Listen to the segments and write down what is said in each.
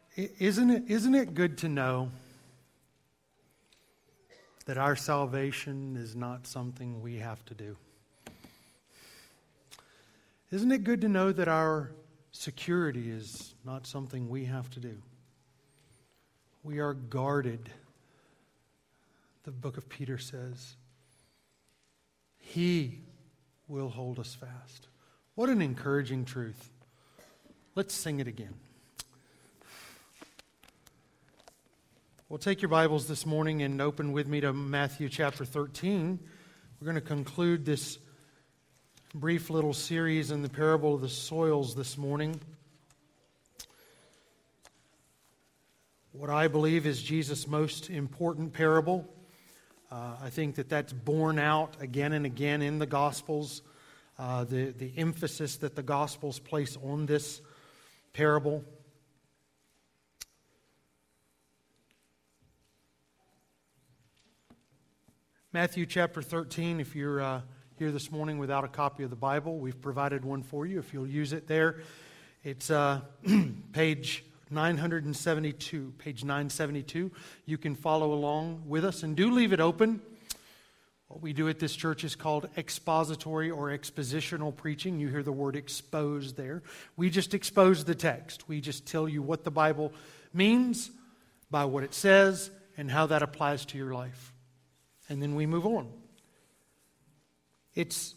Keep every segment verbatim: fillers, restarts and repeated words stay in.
Isn't it, isn't it good to know that our salvation is not something we have to do? Isn't it good to know that our security is not something we have to do? We are guarded, the book of Peter says. He will hold us fast. What an encouraging truth. Let's sing it again. Well, take your Bibles this morning and open with me to Matthew chapter thirteen. We're going to conclude this brief little series in the parable of the soils this morning. What I believe is Jesus' most important parable. Uh, I think that that's borne out again and again in the Gospels. Uh, the, the emphasis that the Gospels place on this parable. Matthew chapter thirteen, if you're uh, here this morning without a copy of the Bible, we've provided one for you if you'll use it there. It's uh, page nine seventy-two, page nine seventy-two. You can follow along with us, and do leave it open. What we do at this church is called expository or expositional preaching. You hear the word expose there. We just expose the text. We just tell you what the Bible means by what it says and how that applies to your life. And then we move on. It's,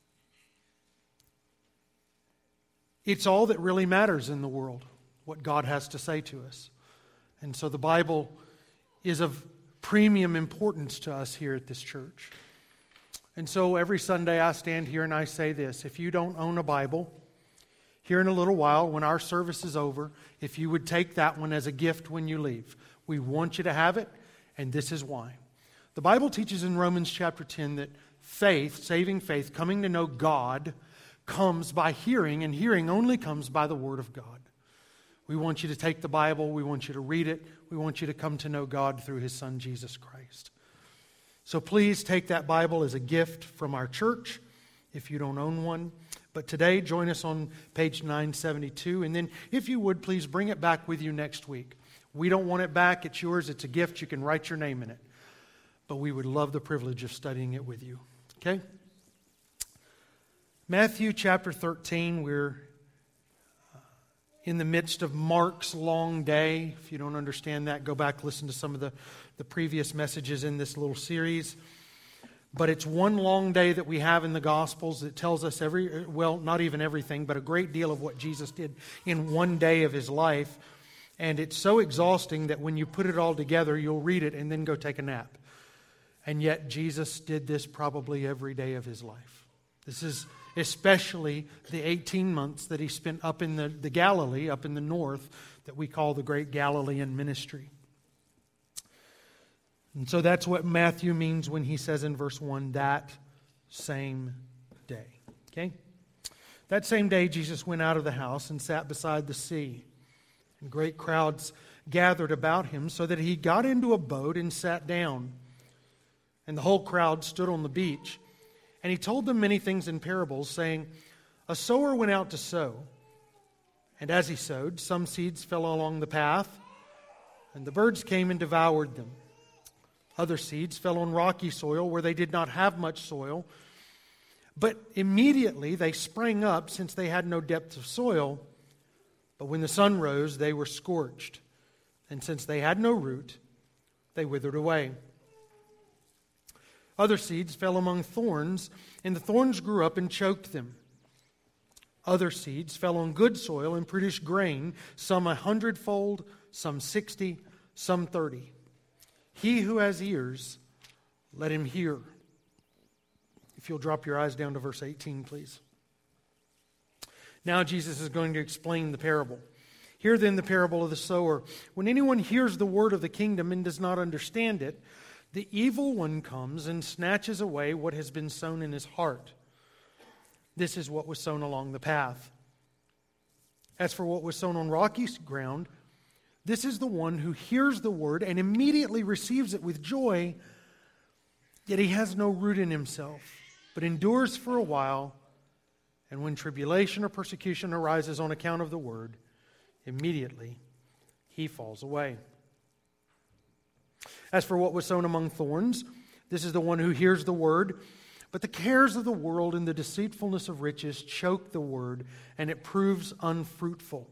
it's all that really matters in the world, what God has to say to us. And so the Bible is of premium importance to us here at this church. And so every Sunday I stand here and I say this: if you don't own a Bible, here in a little while when our service is over, if you would take that one as a gift when you leave. We want you to have it, and this is why. The Bible teaches in Romans chapter ten that faith, saving faith, coming to know God, comes by hearing, and hearing only comes by the Word of God. We want you to take the Bible. We want you to read it. We want you to come to know God through His Son, Jesus Christ. So please take that Bible as a gift from our church if you don't own one. But today, join us on page nine seventy-two. And then, if you would, please bring it back with you next week. We don't want it back. It's yours. It's a gift. You can write your name in it. But we would love the privilege of studying it with you. Okay? Matthew chapter thirteen, we're in the midst of Mark's long day. If you don't understand that, go back, listen to some of the, the previous messages in this little series. But it's one long day that we have in the Gospels that tells us every, well, not even everything, but a great deal of what Jesus did in one day of His life. And it's so exhausting that when you put it all together, you'll read it and then go take a nap. And yet Jesus did this probably every day of His life. This is especially the eighteen months that He spent up in the, the Galilee, up in the north, that we call the Great Galilean Ministry. And so that's what Matthew means when he says in verse one, that same day. Okay? That same day Jesus went out of the house and sat beside the sea. And great crowds gathered about Him, so that He got into a boat and sat down. And the whole crowd stood on the beach. And He told them many things in parables, saying, a sower went out to sow. And as he sowed, some seeds fell along the path, and the birds came and devoured them. Other seeds fell on rocky soil where they did not have much soil. But immediately they sprang up, since they had no depth of soil. But when the sun rose, they were scorched. And since they had no root, they withered away. Other seeds fell among thorns, and the thorns grew up and choked them. Other seeds fell on good soil and produced grain, some a hundredfold, some sixty, some thirty. He who has ears, let him hear. If you'll drop your eyes down to verse eighteen, please. Now Jesus is going to explain the parable. Hear then the parable of the sower. When anyone hears the word of the kingdom and does not understand it, the evil one comes and snatches away what has been sown in his heart. This is what was sown along the path. As for what was sown on rocky ground, this is the one who hears the word and immediately receives it with joy, yet he has no root in himself, but endures for a while. And when tribulation or persecution arises on account of the word, immediately he falls away. As for what was sown among thorns, this is the one who hears the word, but the cares of the world and the deceitfulness of riches choke the word, and it proves unfruitful.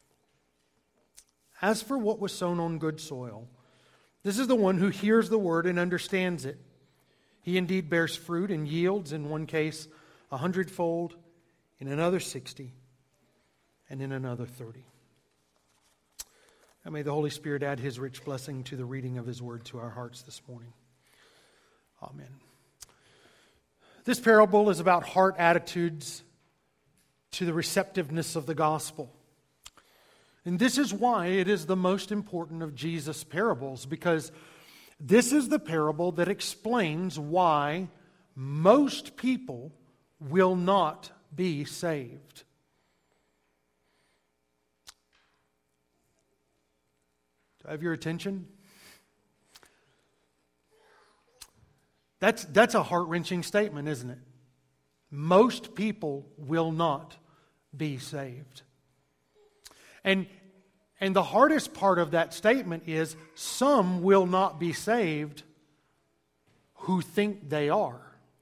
As for what was sown on good soil, this is the one who hears the word and understands it. He indeed bears fruit and yields, in one case, a hundredfold, in another sixty, and in another thirty. And may the Holy Spirit add His rich blessing to the reading of His word to our hearts this morning. Amen. This parable is about heart attitudes to the receptiveness of the gospel. And this is why it is the most important of Jesus' parables, because this is the parable that explains why most people will not be saved. Do I have your attention? That's, that's a heart-wrenching statement, isn't it? Most people will not be saved. And, and the hardest part of that statement is some will not be saved who think they are.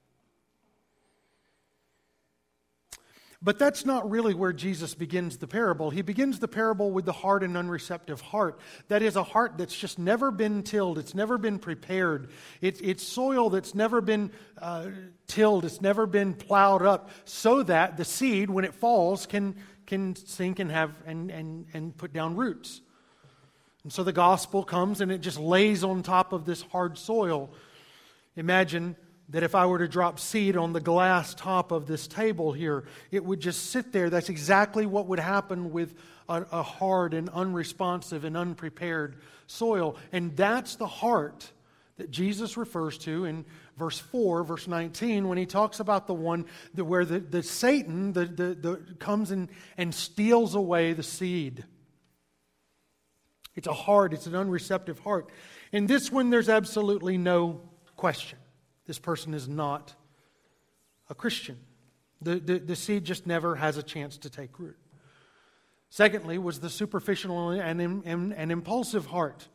But that's not really where Jesus begins the parable. He begins the parable with the hard and unreceptive heart. That is a heart that's just never been tilled. It's never been prepared. It, it's soil that's never been uh, tilled. It's never been plowed up so that the seed, when it falls, can, can sink and, have, and, and, and put down roots. And so the gospel comes and it just lays on top of this hard soil. Imagine that if I were to drop seed on the glass top of this table here, it would just sit there. That's exactly what would happen with a, a hard and unresponsive and unprepared soil. And that's the heart that Jesus refers to in verse four, verse nineteen, when he talks about the one that where the, the Satan the, the, the, comes in and steals away the seed. It's a hard, it's an unreceptive heart. In this one, there's absolutely no question. This person is not a Christian. The, the, the seed just never has a chance to take root. Secondly, was the superficial and, and, and impulsive heart.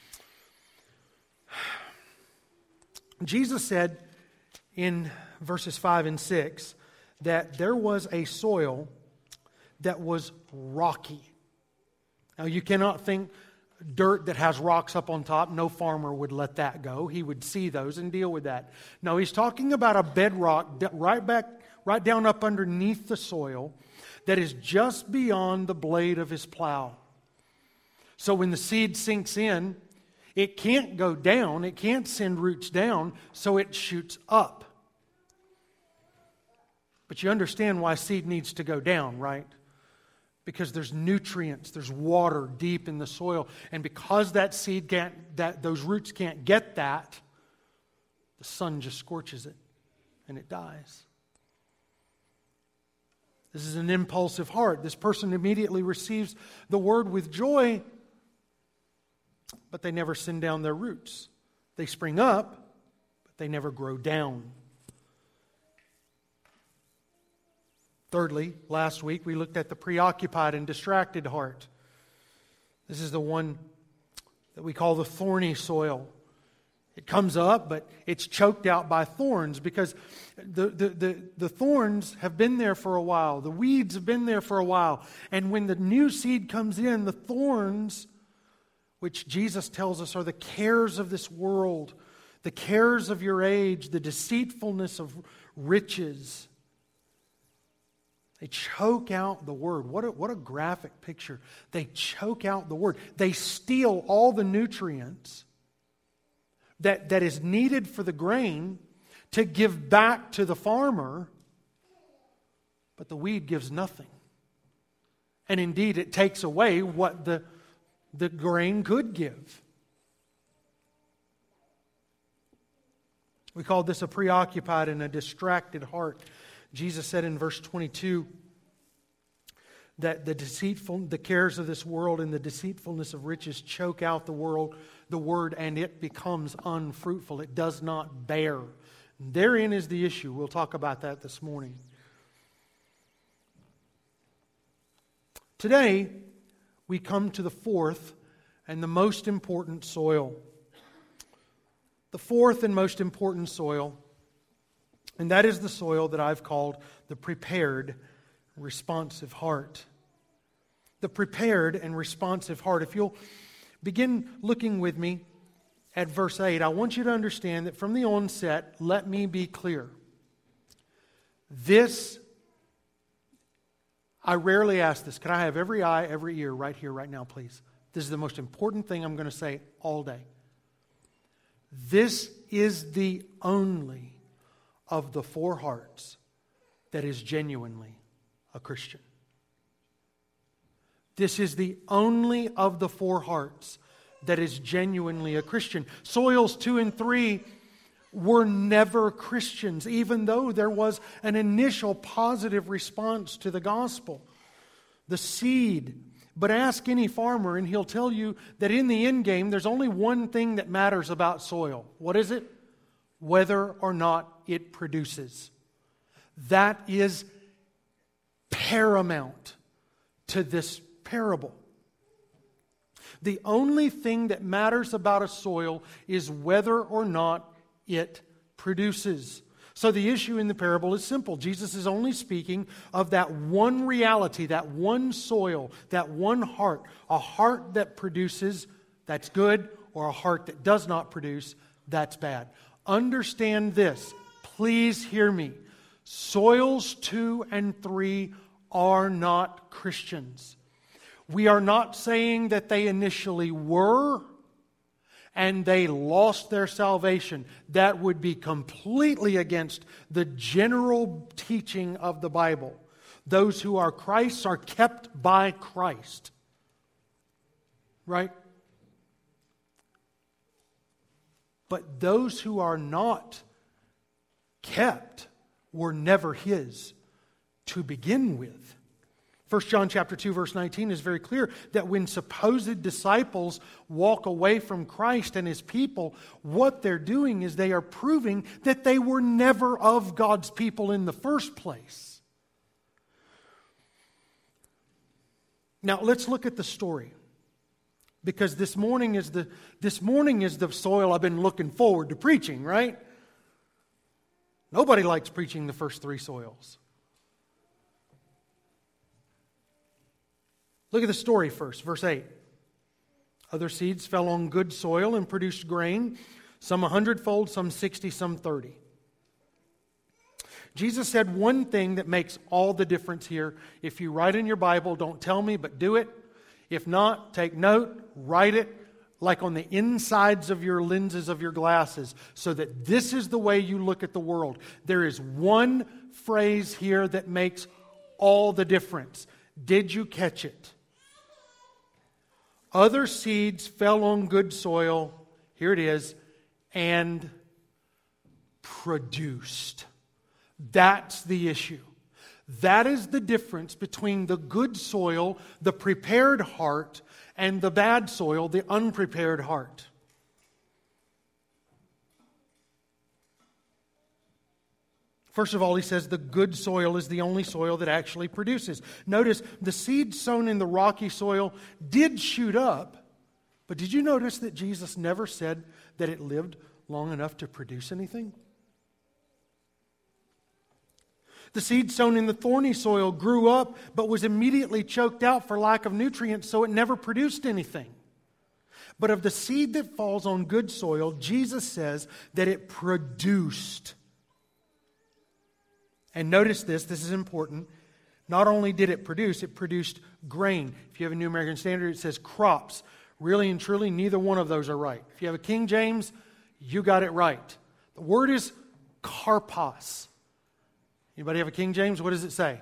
Jesus said in verses five and six that there was a soil that was rocky. Now you cannot think dirt that has rocks up on top. No farmer would let that go. He would see those and deal with that. No, he's talking about a bedrock right back, right down up underneath the soil that is just beyond the blade of his plow. So when the seed sinks in, it can't go down. It can't send roots down, so it shoots up. But you understand why seed needs to go down, right? Because there's nutrients, there's water deep in the soil. And because that seed can't, that those roots can't get that, the sun just scorches it and it dies. This is an impulsive heart. This person immediately receives the word with joy, but they never send down their roots. They spring up, but they never grow down. Thirdly, last week we looked at the preoccupied and distracted heart. This is the one that we call the thorny soil. It comes up, but it's choked out by thorns because the, the, the, the thorns have been there for a while. The weeds have been there for a while. And when the new seed comes in, the thorns, which Jesus tells us are the cares of this world, the cares of your age, the deceitfulness of riches, they choke out the word. What a, what a graphic picture. They choke out the word. They steal all the nutrients that, that is needed for the grain to give back to the farmer, but the weed gives nothing. And indeed, it takes away what the, the grain could give. We call this a preoccupied and a distracted heart. Jesus said in verse twenty-two that the deceitful, the cares of this world and the deceitfulness of riches choke out the world, the word, and it becomes unfruitful. It does not bear. Therein is the issue. We'll talk about that this morning. Today, we come to the fourth and the most important soil. The fourth and most important soil, and that is the soil that I've called the prepared, responsive heart. The prepared and responsive heart. If you'll begin looking with me at verse eight, I want you to understand that from the onset, let me be clear. This, I rarely ask this. Can I have every eye, every ear right here, right now, please? This is the most important thing I'm going to say all day. This is the only of the four hearts that is genuinely a Christian. This is the only of the four hearts that is genuinely a Christian. Soils two and three were never Christians, even though there was an initial positive response to the gospel. The seed. But ask any farmer and he'll tell you that in the end game, there's only one thing that matters about soil. What is it? Whether or not it produces. That is paramount to this parable. The only thing that matters about a soil is whether or not it produces. So the issue in the parable is simple. Jesus is only speaking of that one reality, that one soil, that one heart. A heart that produces, that's good, or a heart that does not produce, that's bad. Understand this. Please hear me. Soils two and three are not Christians. We are not saying that they initially were and they lost their salvation. That would be completely against the general teaching of the Bible. Those who are Christ's are kept by Christ. Right? But those who are not kept were never His to begin with. First John chapter two verse nineteen is very clear that when supposed disciples walk away from Christ and His people, what they're doing is they are proving that they were never of God's people in the first place. Now let's look at the story. Because this morning is the this morning is the soil I've been looking forward to preaching, right? Nobody likes preaching the first three soils. Look at the story first, verse eight. Other seeds fell on good soil and produced grain, some a hundredfold, some sixty, some thirty. Jesus said one thing that makes all the difference here. If you write in your Bible, don't tell me, but do it. If not, take note, write it like on the insides of your lenses of your glasses, so that this is the way you look at the world. There is one phrase here that makes all the difference. Did you catch it? Other seeds fell on good soil, here it is, and produced. That's the issue. That is the difference between the good soil, the prepared heart, and the bad soil, the unprepared heart. First of all, he says the good soil is the only soil that actually produces. Notice the seed sown in the rocky soil did shoot up, but did you notice that Jesus never said that it lived long enough to produce anything? The seed sown in the thorny soil grew up, but was immediately choked out for lack of nutrients, so it never produced anything. But of the seed that falls on good soil, Jesus says that it produced. And notice this, this is important. Not only did it produce, it produced grain. If you have a New American Standard, it says crops. Really and truly, neither one of those are right. If you have a King James, you got it right. The word is karpos. Anybody have a King James? What does it say?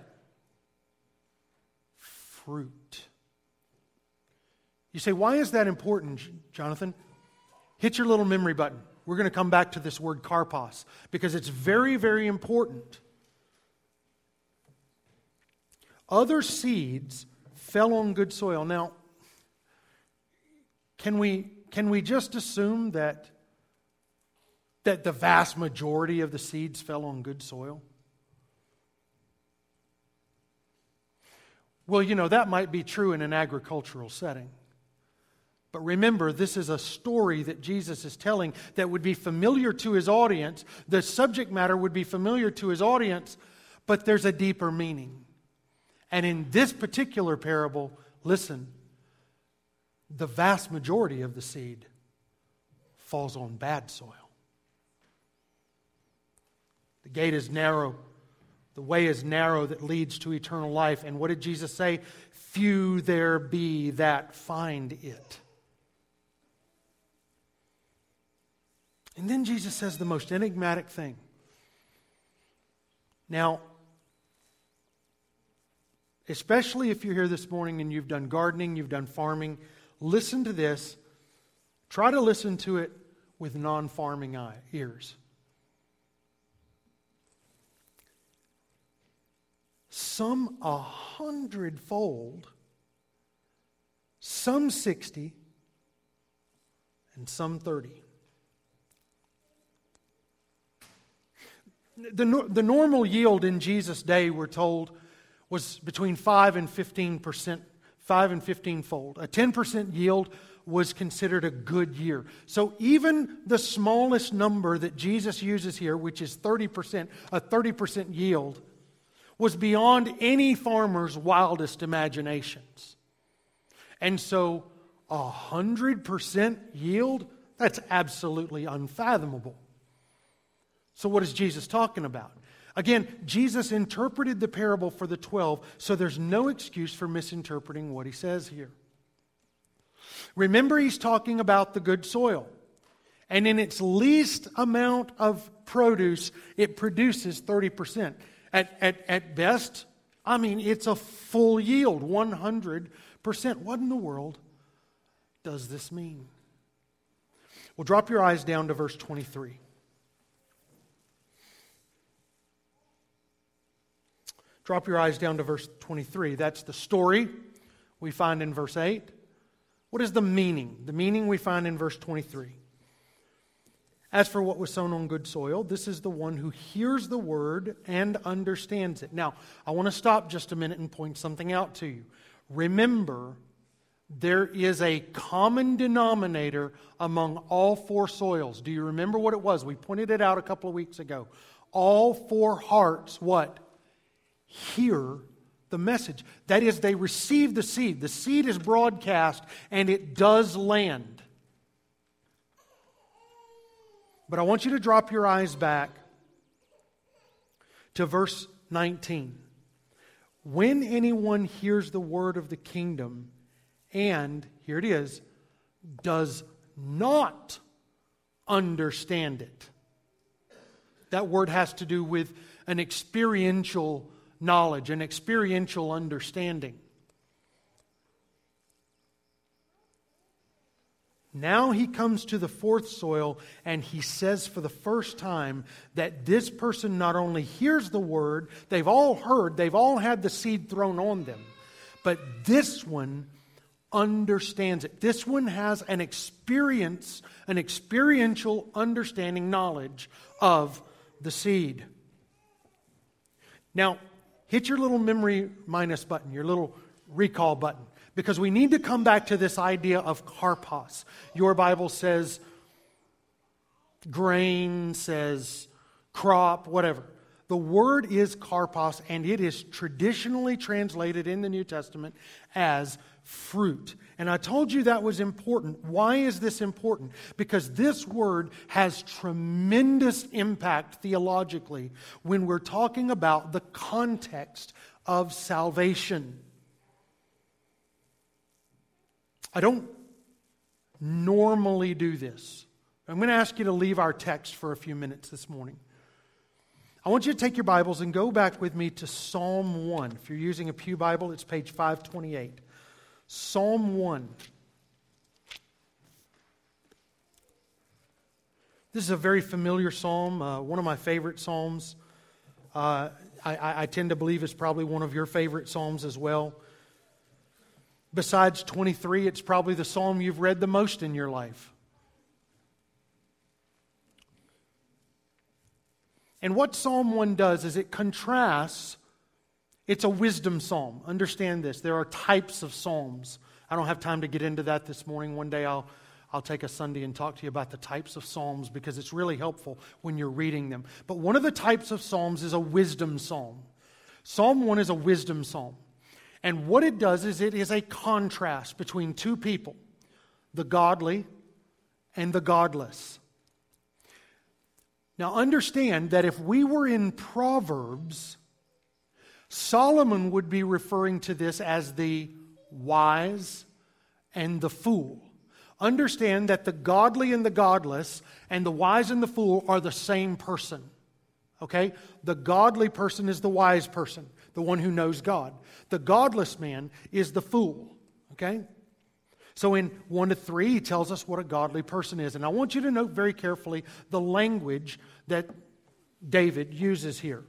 Fruit. You say, why is that important, Jonathan? Hit your little memory button. We're going to come back to this word karpos because it's very, very important. Other seeds fell on good soil. Now, can we can we just assume that that the vast majority of the seeds fell on good soil? Well, you know, that might be true in an agricultural setting. But remember, this is a story that Jesus is telling that would be familiar to his audience. The subject matter would be familiar to his audience, but there's a deeper meaning. And in this particular parable, listen, the vast majority of the seed falls on bad soil. The gate is narrow. The way is narrow that leads to eternal life. And what did Jesus say? Few there be that find it. And then Jesus says the most enigmatic thing. Now, especially if you're here this morning and you've done gardening, you've done farming, listen to this. Try to listen to it with non-farming eye, ears. Some a hundredfold, some sixty, and some thirty. The, the normal yield in Jesus' day, we're told, was between five and fifteen percent, five and fifteen fold. A ten percent yield was considered a good year. So even the smallest number that Jesus uses here, which is thirty percent, a thirty percent yield, was beyond any farmer's wildest imaginations. And so a one hundred percent yield, that's absolutely unfathomable. So what is Jesus talking about? Again, Jesus interpreted the parable for the twelve, so there's no excuse for misinterpreting what he says here. Remember, he's talking about the good soil. And in its least amount of produce, it produces thirty percent. At, at, at best, I mean, it's a full yield, one hundred percent. What in the world does this mean? Well, drop your eyes down to verse twenty-three. Drop your eyes down to verse twenty-three. That's the story we find in verse eight. What is the meaning? The meaning we find in verse twenty-three. As for what was sown on good soil, this is the one who hears the word and understands it. Now, I want to stop just a minute and point something out to you. Remember, there is a common denominator among all four soils. Do you remember what it was? We pointed it out a couple of weeks ago. All four hearts, what? Hear the message. That is, they receive the seed. The seed is broadcast and it does land. But I want you to drop your eyes back to verse nineteen. When anyone hears the word of the kingdom and, here it is, does not understand it. That word has to do with an experiential knowledge, an experiential understanding. Now he comes to the fourth soil and he says for the first time that this person not only hears the word, they've all heard, they've all had the seed thrown on them, but this one understands it. This one has an experience, an experiential understanding, knowledge of the seed. Now, hit your little memory minus button, your little recall button. Because we need to come back to this idea of karpos. Your Bible says grain, says crop, whatever. The word is karpos, and it is traditionally translated in the New Testament as fruit. And I told you that was important. Why is this important? Because this word has tremendous impact theologically when we're talking about the context of salvation. I don't normally do this. I'm going to ask you to leave our text for a few minutes this morning. I want you to take your Bibles and go back with me to Psalm one. If you're using a Pew Bible, it's page five twenty-eight. Psalm one. This is a very familiar psalm, uh, one of my favorite psalms. Uh, I, I tend to believe it's probably one of your favorite psalms as well. Besides twenty-three, it's probably the psalm you've read the most in your life. And what Psalm one does is it contrasts, it's a wisdom psalm. Understand this, there are types of psalms. I don't have time to get into that this morning. One day I'll I'll take a Sunday and talk to you about the types of psalms because it's really helpful when you're reading them. But one of the types of psalms is a wisdom psalm. Psalm one is a wisdom psalm. And what it does is it is a contrast between two people, the godly and the godless. Now understand that if we were in Proverbs, Solomon would be referring to this as the wise and the fool. Understand that the godly and the godless and the wise and the fool are the same person. Okay? The godly person is the wise person, the one who knows God. The godless man is the fool. Okay? So in one to three, he tells us what a godly person is. And I want you to note very carefully the language that David uses here.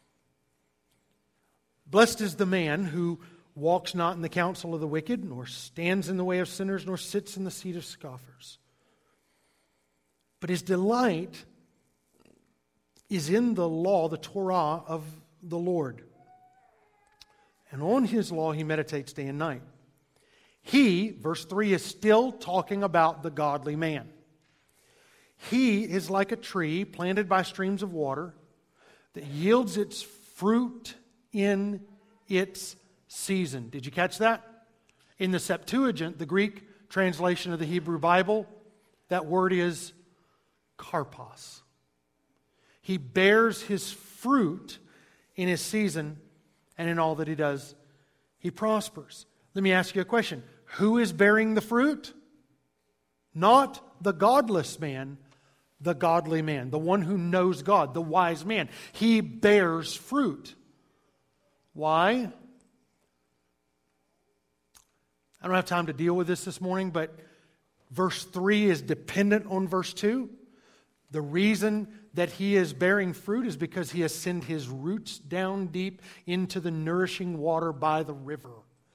Blessed is the man who walks not in the counsel of the wicked, nor stands in the way of sinners, nor sits in the seat of scoffers. But his delight is in the law, the Torah of the Lord. And on his law he meditates day and night. He, verse three, is still talking about the godly man. He is like a tree planted by streams of water that yields its fruit in its season. Did you catch that? In the Septuagint, the Greek translation of the Hebrew Bible, that word is karpos. He bears his fruit in his season, and in all that he does, he prospers. Let me ask you a question. Who is bearing the fruit? Not the godless man, the godly man, the one who knows God, the wise man. He bears fruit. Why? I don't have time to deal with this this morning, but verse three is dependent on verse two. The reason that he is bearing fruit is because he has sent his roots down deep into the nourishing water by the river.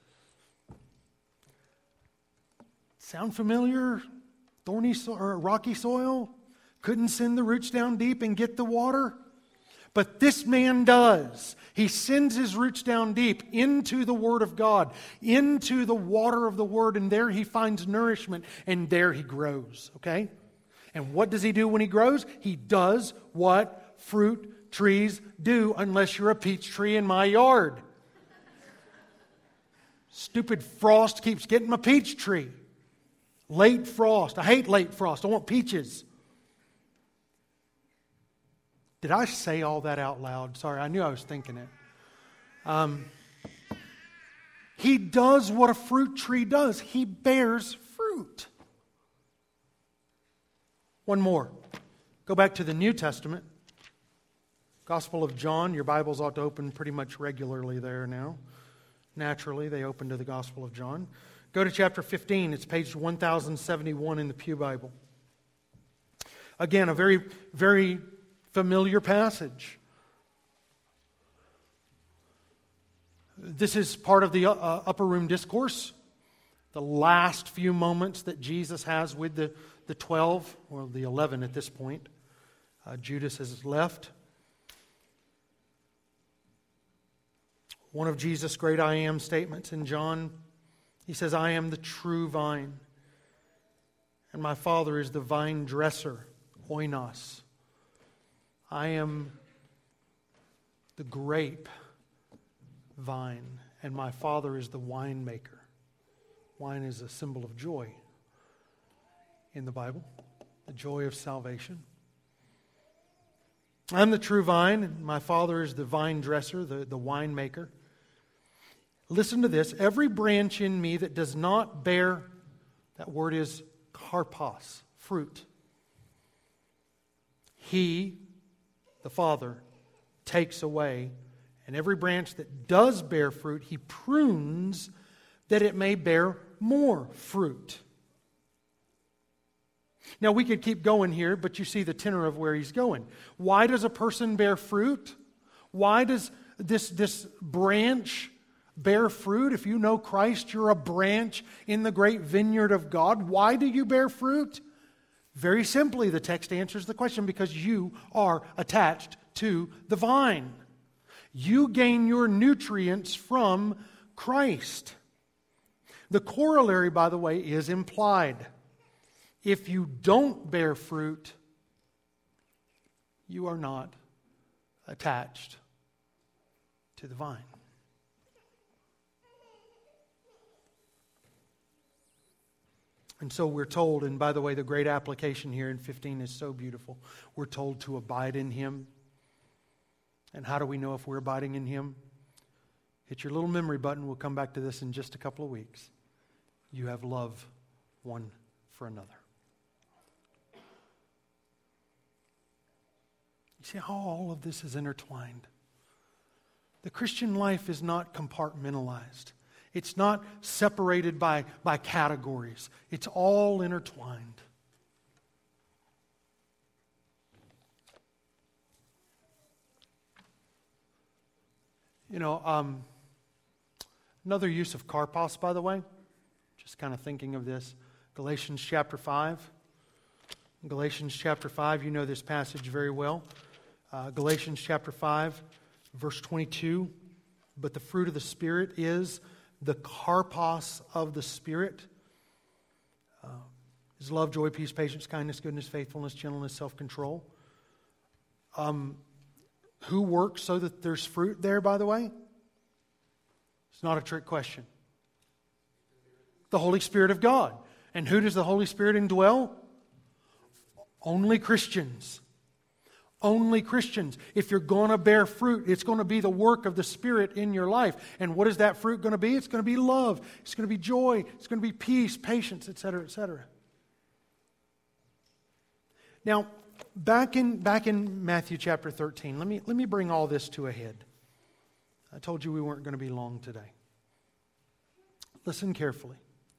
Sound familiar? Thorny so- or rocky soil? Couldn't send the roots down deep and get the water? But this man does. He sends his roots down deep into the Word of God, into the water of the Word, and there he finds nourishment, and there he grows. Okay? And what does he do when he grows? He does what fruit trees do, unless you're a peach tree in my yard. Stupid frost keeps getting my peach tree. Late frost. I hate late frost. I want peaches. Did I say all that out loud? Sorry, I knew I was thinking it. Um, he does what a fruit tree does. He bears fruit. One more. Go back to the New Testament. Gospel of John. Your Bibles ought to open pretty much regularly there now. Naturally, they open to the Gospel of John. Go to chapter fifteen. It's page one thousand seventy-one in the Pew Bible. Again, a very, very familiar passage. This is part of the uh, upper room discourse. The last few moments that Jesus has with the, the twelve, or the eleven at this point. Uh, Judas has left. One of Jesus' great I am statements in John, he says, I am the true vine, and my Father is the vine dresser, oinos. I am the grape vine, and my Father is the winemaker. Wine is a symbol of joy in the Bible, the joy of salvation. I'm the true vine, and my Father is the vine dresser, the, the winemaker. Listen to this. Every branch in me that does not bear, that word is karpos, fruit. He, the Father, takes away. And every branch that does bear fruit, He prunes that it may bear more fruit. Now we could keep going here, but you see the tenor of where he's going. Why does a person bear fruit? Why does this, this branch bear fruit? If you know Christ, you're a branch in the great vineyard of God. Why do you bear fruit? Very simply, the text answers the question, because you are attached to the vine. You gain your nutrients from Christ. The corollary, by the way, is implied. If you don't bear fruit, you are not attached to the vine. And so we're told, and by the way, the great application here in fifteen is so beautiful. We're told to abide in Him. And how do we know if we're abiding in Him? Hit your little memory button. We'll come back to this in just a couple of weeks. You have love one for another. You see how all of this is intertwined. The Christian life is not compartmentalized. It's not separated by, by categories. It's all intertwined. You know, um, another use of karpos, by the way, just kind of thinking of this, Galatians chapter five. Galatians chapter five, you know this passage very well. Uh, Galatians chapter five, verse twenty-two. But the fruit of the Spirit is the karpos of the Spirit. Uh, is love, joy, peace, patience, kindness, goodness, faithfulness, gentleness, self-control. Um, who works so that there's fruit there, by the way? It's not a trick question. The Holy Spirit of God. And who does the Holy Spirit indwell? Only Christians. Only Christians. If you're going to bear fruit, it's going to be the work of the Spirit in your life. And what is that fruit going to be? It's going to be love. It's going to be joy. It's going to be peace, patience, et cetera, et cetera. Now, back in back in Matthew chapter thirteen, let me let me bring all this to a head. I told you we weren't going to be long today. Listen carefully.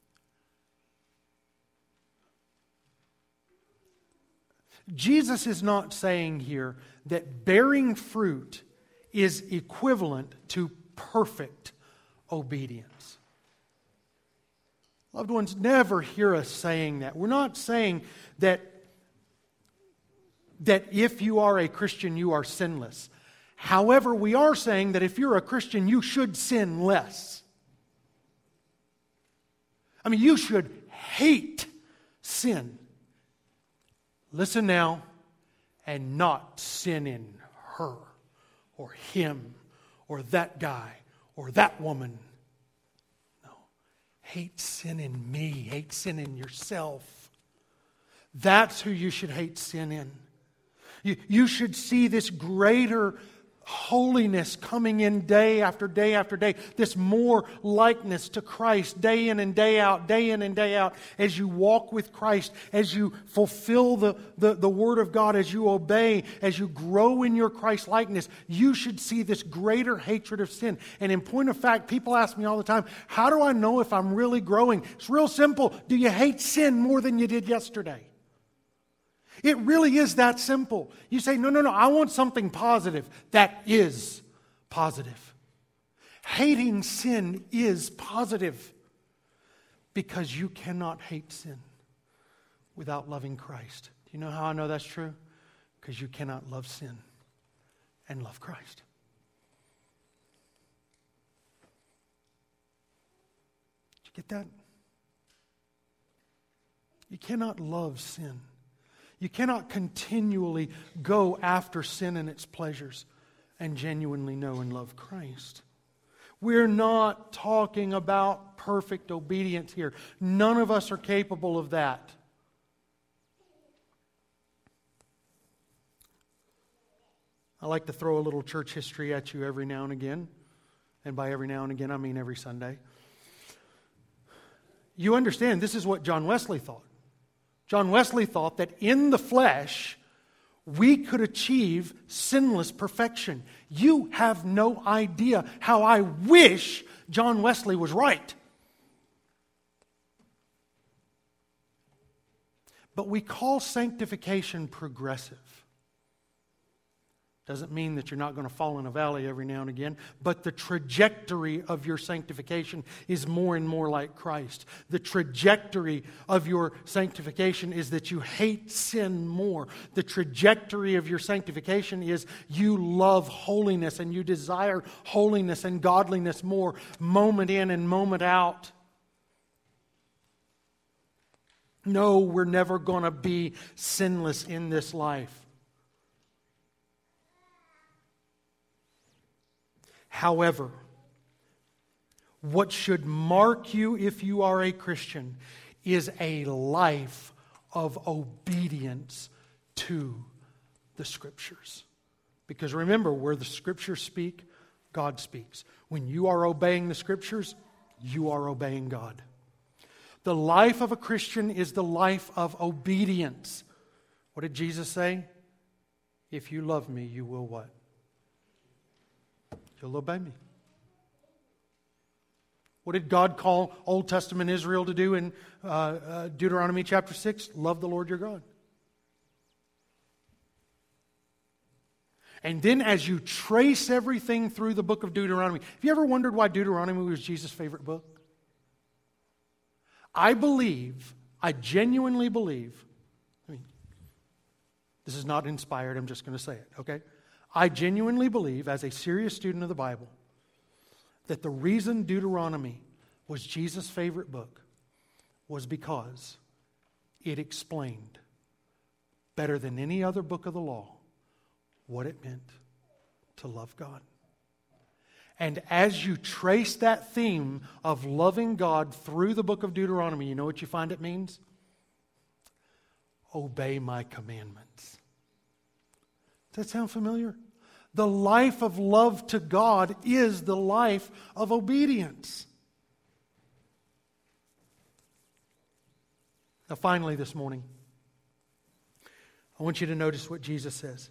Jesus is not saying here that bearing fruit is equivalent to perfect obedience. Loved ones, never hear us saying that. We're not saying that, that if you are a Christian, you are sinless. However, we are saying that if you're a Christian, you should sin less. I mean, you should hate sin. Listen now, and not sin in her or him or that guy or that woman. No. Hate sin in me. Hate sin in yourself. That's who you should hate sin in. You, you should see this greater holiness coming in day after day after day. This more likeness to Christ day in and day out, day in and day out. As you walk with Christ, as you fulfill the, the, the Word of God, as you obey, as you grow in your Christ likeness, you should see this greater hatred of sin. And in point of fact, people ask me all the time, how do I know if I'm really growing? It's real simple. Do you hate sin more than you did yesterday? It really is that simple. You say, no, no, no, I want something positive. That is positive. Hating sin is positive because you cannot hate sin without loving Christ. Do you know how I know that's true? Because you cannot love sin and love Christ. Did you get that? You cannot love sin. You cannot continually go after sin and its pleasures and genuinely know and love Christ. We're not talking about perfect obedience here. None of us are capable of that. I like to throw a little church history at you every now and again. And by every now and again, I mean every Sunday. You understand, this is what John Wesley thought. John Wesley thought that in the flesh, we could achieve sinless perfection. You have no idea how I wish John Wesley was right. But we call sanctification progressive. Doesn't mean that you're not going to fall in a valley every now and again, but the trajectory of your sanctification is more and more like Christ. The trajectory of your sanctification is that you hate sin more. The trajectory of your sanctification is you love holiness and you desire holiness and godliness more, moment in and moment out. No, we're never going to be sinless in this life. However, what should mark you if you are a Christian is a life of obedience to the Scriptures. Because remember, where the Scriptures speak, God speaks. When you are obeying the Scriptures, you are obeying God. The life of a Christian is the life of obedience. What did Jesus say? If you love me, you will what? You'll obey me. What did God call Old Testament Israel to do in uh, uh, Deuteronomy chapter six? Love the Lord your God. And then as you trace everything through the book of Deuteronomy, have you ever wondered why Deuteronomy was Jesus' favorite book? I believe, I genuinely believe, I mean, this is not inspired, I'm just going to say it, okay? I genuinely believe, as a serious student of the Bible, that the reason Deuteronomy was Jesus' favorite book was because it explained better than any other book of the law what it meant to love God. And as you trace that theme of loving God through the book of Deuteronomy, you know what you find it means? Obey my commandments. Does that sound familiar? The life of love to God is the life of obedience. Now, finally, this morning, I want you to notice what Jesus says.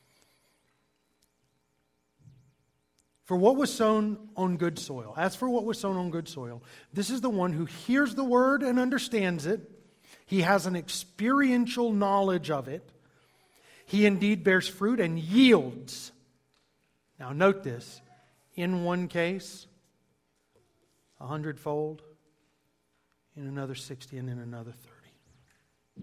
For what was sown on good soil. As for what was sown on good soil, this is the one who hears the word and understands it. He has an experiential knowledge of it. He indeed bears fruit and yields. Now note this. In one case, a hundredfold. In another sixty, and in another thirty.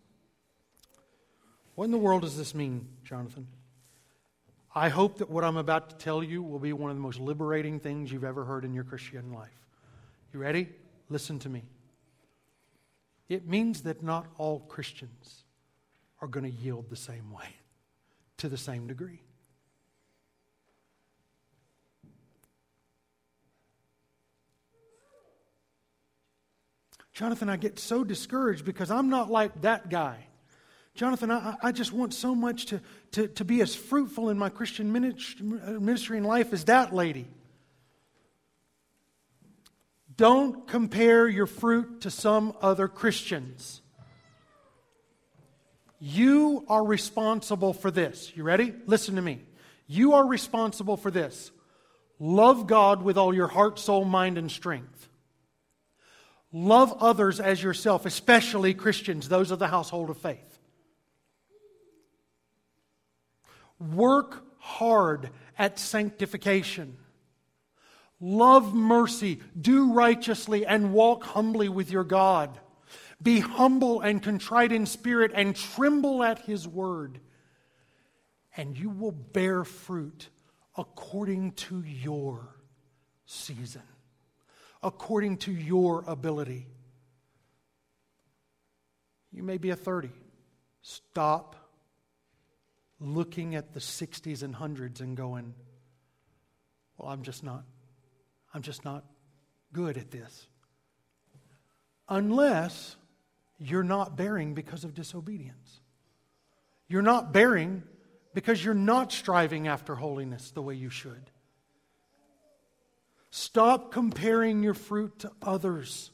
What in the world does this mean, Jonathan? I hope that what I'm about to tell you will be one of the most liberating things you've ever heard in your Christian life. You ready? Listen to me. It means that not all Christians are going to yield the same way, to the same degree. Jonathan, I get so discouraged because I'm not like that guy. Jonathan, I, I just want so much to, to, to be as fruitful in my Christian ministry and life as that lady. Don't compare your fruit to some other Christians. You are responsible for this. You ready? Listen to me. You are responsible for this. Love God with all your heart, soul, mind, and strength. Love others as yourself, especially Christians, those of the household of faith. Work hard at sanctification. Love mercy, do righteously, and walk humbly with your God. Be humble and contrite in spirit and tremble at His word. And you will bear fruit according to your season, according to your ability. You may be a thirty. Stop looking at the sixties and hundreds and going, well, I'm just not, I'm just not good at this. Unless you're not bearing because of disobedience. You're not bearing because you're not striving after holiness the way you should. Stop comparing your fruit to others.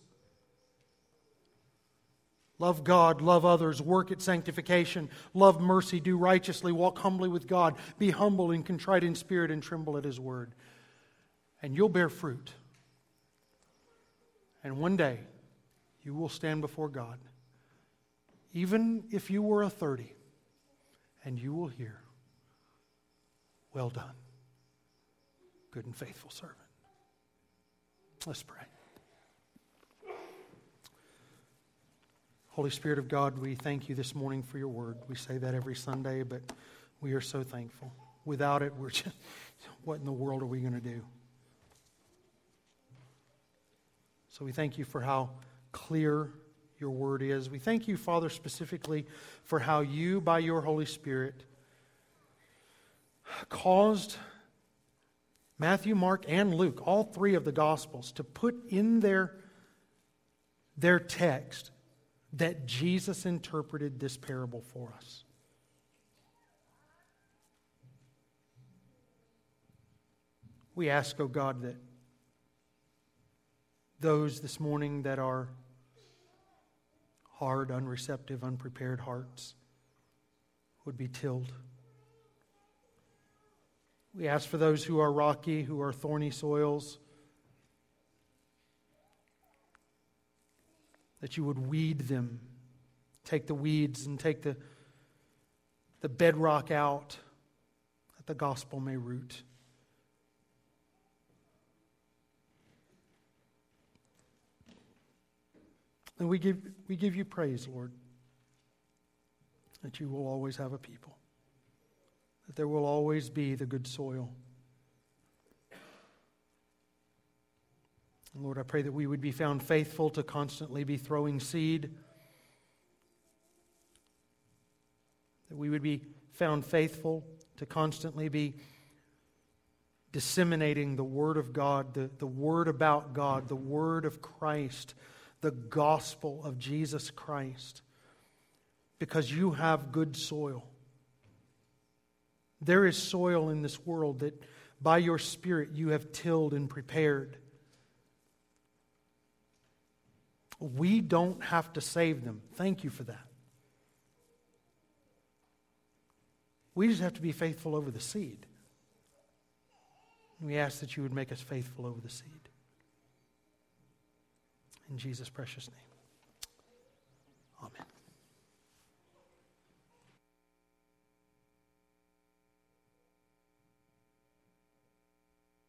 Love God, love others, work at sanctification, love mercy, do righteously, walk humbly with God, be humble and contrite in spirit and tremble at His word. And you'll bear fruit. And one day, you will stand before God, even if you were a thirty, and you will hear, well done, good and faithful servant. Let's pray. Holy Spirit of God, we thank you this morning for your word. We say that every Sunday, but we are so thankful. Without it, we're just, what in the world are we going to do? So we thank you for how clear your word is. We thank you, Father, specifically for how you, by your Holy Spirit, caused Matthew, Mark, and Luke, all three of the Gospels, to put in their, their text that Jesus interpreted this parable for us. We ask, O God, that those this morning that are hard, unreceptive, unprepared hearts would be tilled. We ask for those who are rocky, who are thorny soils, that you would weed them, take the weeds and take the, the bedrock out, that the gospel may root. And we give, we give you praise, Lord, that you will always have a people, that there will always be the good soil. And Lord, I pray that we would be found faithful to constantly be throwing seed, that we would be found faithful to constantly be disseminating the Word of God, the, the Word about God, the Word of Christ, the gospel of Jesus Christ, because you have good soil. There is soil in this world that by your Spirit you have tilled and prepared. We don't have to save them. Thank you for that. We just have to be faithful over the seed. We ask that you would make us faithful over the seed. In Jesus' precious name.